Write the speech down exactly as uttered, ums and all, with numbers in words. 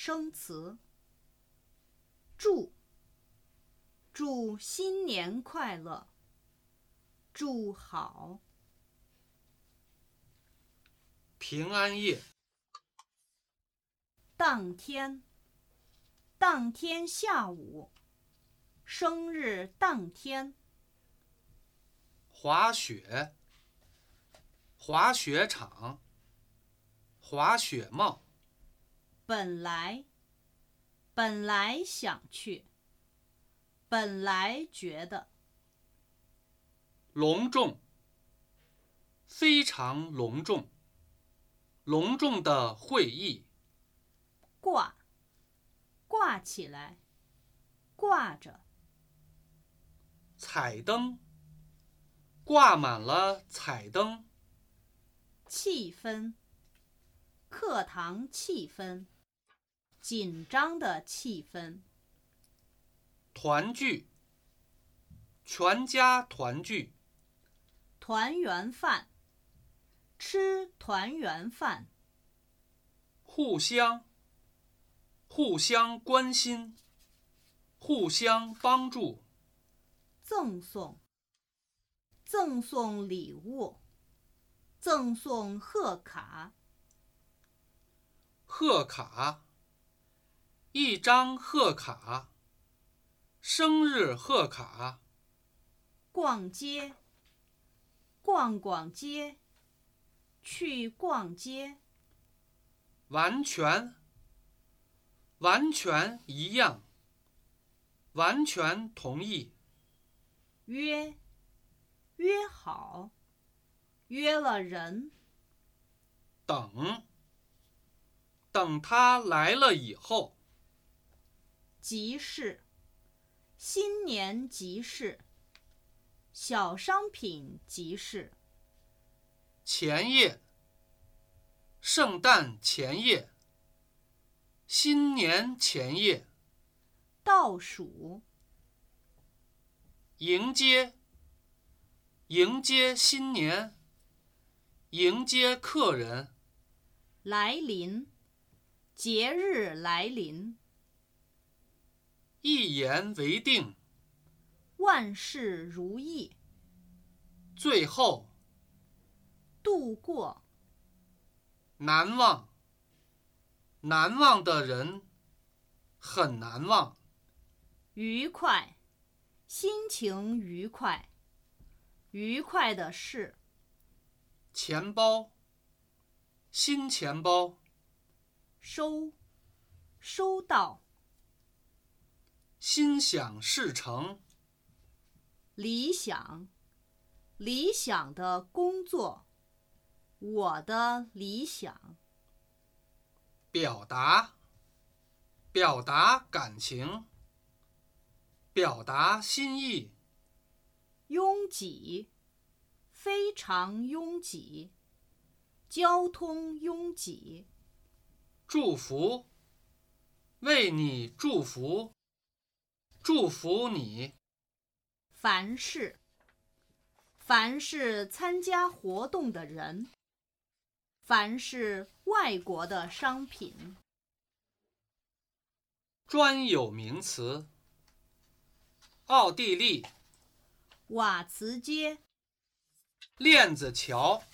生词。祝，祝新年快乐，祝好。 平安夜， 当天，当天下午，生日当天。 滑雪，滑雪场，滑雪帽。 本来，本来想去，本来觉得。 隆重，非常隆重，隆重的会议。 挂，挂起来，挂着。 彩灯，挂满了彩灯。 气氛，课堂气氛，紧张的气氛。 团聚，全家团聚。 团圆饭，吃团圆饭。 互相，互相关心，互相帮助。 赠送，赠送礼物，赠送贺卡。 贺卡，一张贺卡，生日贺卡。 逛街，逛逛街，去逛街。 完全，完全一样，完全同意。 约，约好，约了人。 等，等他来了以后。 集市，新年集市，小商品集市。 前夜，圣诞前夜，新年前夜。 倒数， 迎接，迎接新年，迎接客人。 来临，节日来临。 一言为定， 万事如意。 最后， 度过， 难忘，难忘的人很难忘。 愉快，心情愉快，愉快的事。 钱包，新钱包。 收，收到。 心想事成， 理想，理想的工作，我的理想。 表达，表达感情，表达心意。 拥挤，非常拥挤，交通拥挤。 祝福，为你祝福，祝福你。 凡是，凡是参加活动的人，凡是外国的商品。 专有名词，奥地利， 瓦茨街， 链子桥。